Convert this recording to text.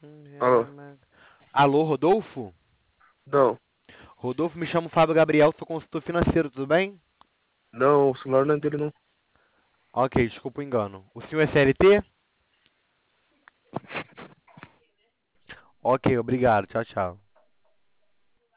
Alô? Alô, Rodolfo? Não, Rodolfo, me chamo Fábio Gabriel, sou consultor financeiro, tudo bem? não, o celular não é dele, não. Ok, desculpa o engano. O senhor é CLT? Ok, obrigado. Tchau, tchau.